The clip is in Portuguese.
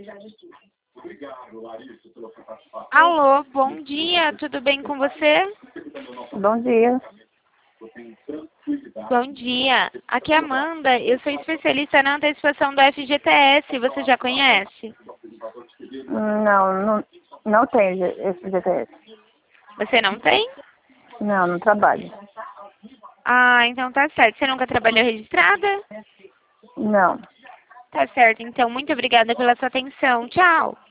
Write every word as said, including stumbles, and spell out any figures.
Alô, bom dia, tudo bem com você? Bom dia. Bom dia, aqui é Amanda, eu sou especialista na antecipação do F G T S, você já conhece? Não, não, não tenho esse G T S. Você não tem? Não, não trabalho. Ah, então tá certo, você nunca trabalhou registrada? Não. Tá certo, então muito obrigada pela sua atenção, tchau!